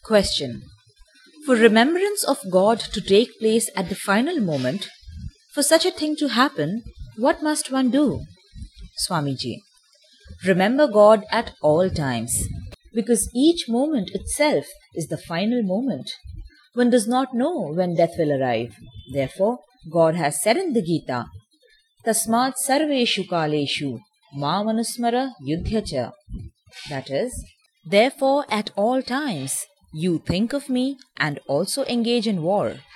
Question. For remembrance of God to take place at the final moment, for such a thing to happen, what must one do? Swamiji. Remember God at all times, because each moment itself is the final moment. One does not know when death will arrive. Therefore, God has said in the Gita, Tasmat sarveshu kaleshu mamanusmara yudhyacha. That is, therefore at all times, you think of me and also engage in war.